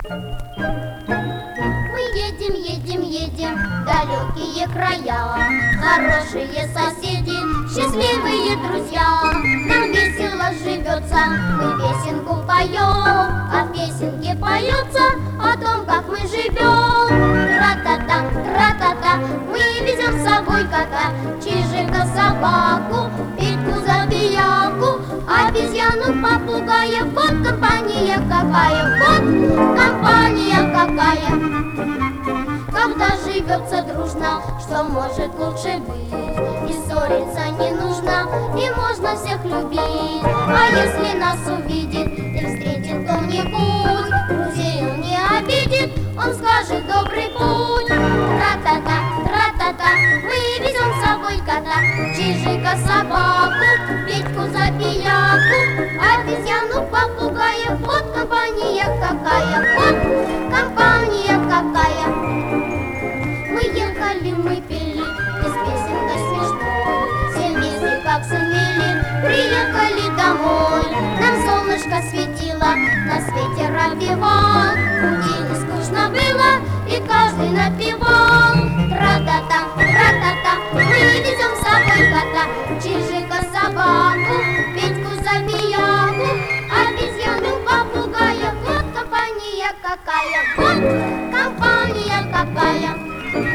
Мы едем, едем, едем в далекие края. Хорошие соседи, счастливые друзья. Нам весело живется, мы песенку поем. А в песенке поется о том, как мы живем. Тра-та-та, тра-та-та, мы везем с собой кота, чижика, собаку, Петьку, забияку, обезьяну, попугая. Вот компания какая, вот компания какая. Когда живется дружно, что может лучше быть? И ссориться не нужно, и можно всех любить. А если нас увидит и встретит кто-нибудь, друзей он не обидит, он скажет добрый путь. Тра-та-та, тра-та-та, мы везем с собой кота, чижика, собаку, Петьку, забияку, обезьяну, попугая. Вот компания какая, вот компания какая. Мы ехали, мы пели, и с песенкой смешной, все вместе как сумели, приехали домой. Нам солнышко светило, на свете ропевал, пути не скучно было, и каждый напевал. Тра-та-та, тра-та-та, мы везем с собой кота, чижика, собаку, Петьку, забияку, обезьяну, попугая. Вот компания какая, вот компания какая.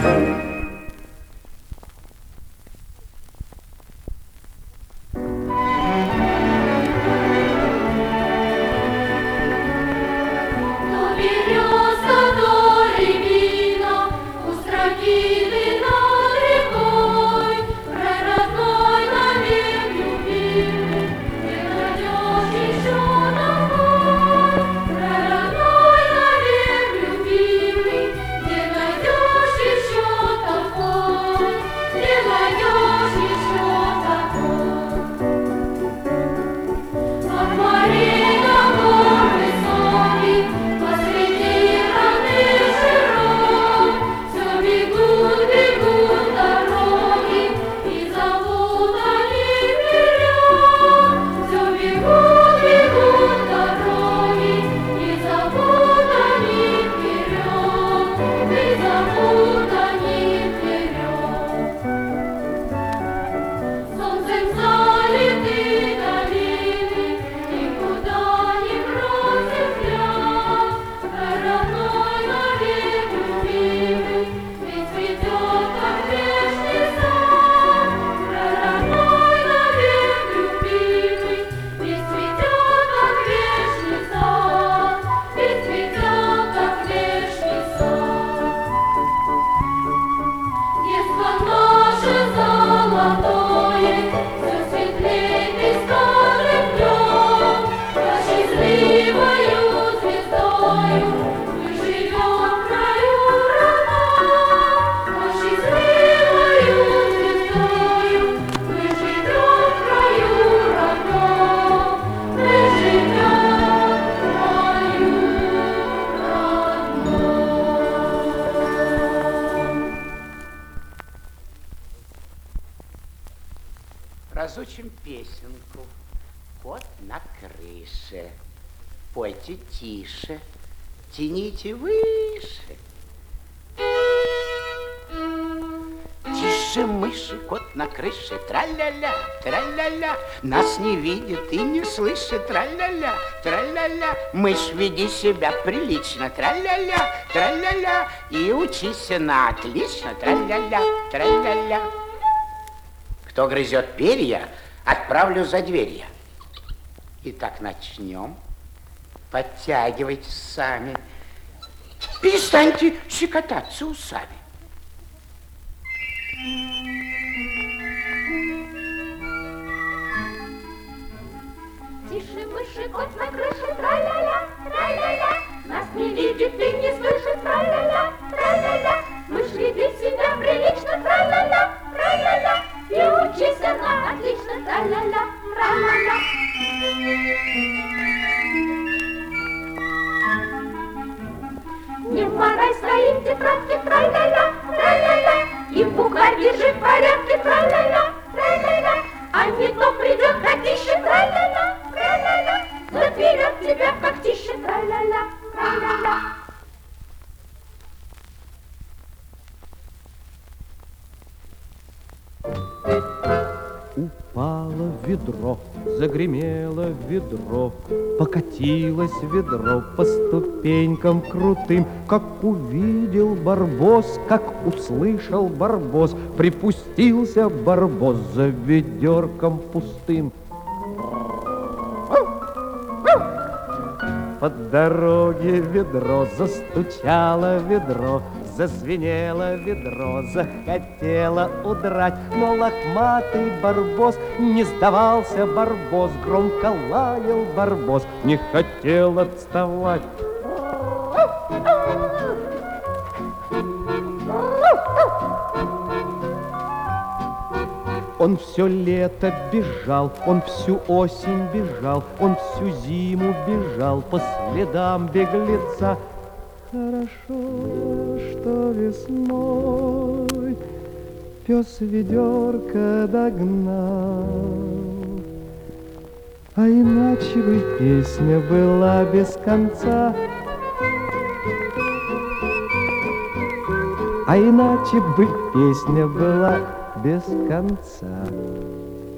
Разучим песенку. Кот на крыше. Пойте тише, тяните выше. Тише, мыши, кот на крыше. Тра-ля-ля, тра-ля-ля. Нас не видит и не слышит. Тра-ля-ля, тра-ля-ля. Мышь, веди себя прилично. Тра-ля-ля, тра-ля-ля. И учись на отлично. Тра-ля-ля, тра-ля-ля. Кто грызет перья, отправлю за дверь. Итак, начнем. Подтягивайтесь сами. Перестаньте щекотаться усами. Тише, мыши, кот на крыше, тра-ля-ля, тра-ля-ля. Нас не видит и не слышит, тра-ля-ля, тра-ля-ля. Мышь, веди себя прилично, тра-ля-ля, тра-ля-ля. И учись она отлично, тра-ля-ля, тра-ля-ля. Не вморай свои тетрадки, тра-ля-ля, тра-ля-ля. И бухарь держи в порядке, тра-ля-ля, тра-ля-ля. А не то придет котище, тра-ля-ля, тра-ля-ля. Заберет тебя в когтище, тра-ля-ля, тра-ля-ля. ведро, загремело ведро, покатилось ведро по ступенькам крутым. Как увидел Барбос, как услышал Барбос, припустился Барбос за ведерком пустым. По дороге ведро застучало ведро, зазвенело ведро, захотело удрать. Но лохматый Барбос не сдавался, Барбос громко лаял, Барбос не хотел отставать. Он все лето бежал, он всю осень бежал, он всю зиму бежал по следам беглеца. Хорошо, что весной пес ведерко догнал, а иначе бы песня была без конца. А иначе бы песня была без конца.